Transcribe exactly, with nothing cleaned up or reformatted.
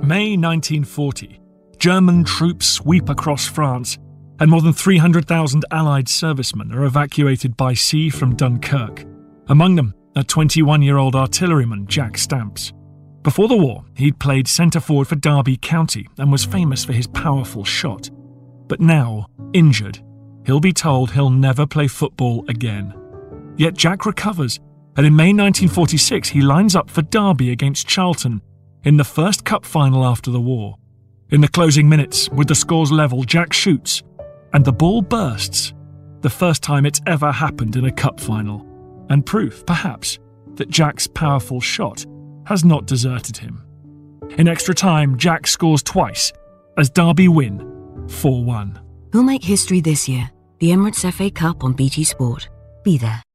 May nineteen forty. German troops sweep across France, and more than three hundred thousand Allied servicemen are evacuated by sea from Dunkirk. Among them, a twenty-one-year-old artilleryman, Jack Stamps. Before the war, he'd played centre-forward for Derby County and was famous for his powerful shot. But now, injured, he'll be told he'll never play football again. Yet Jack recovers, and in May nineteen forty-six he lines up for Derby against Charlton in the first cup final after the war. In the closing minutes, with the scores level, Jack shoots, and the ball bursts, the first time it's ever happened in a cup final, and proof, perhaps, that Jack's powerful shot has not deserted him. In extra time, Jack scores twice, as Derby win four one. Who'll make history this year? The Emirates F A Cup on B T Sport. Be there.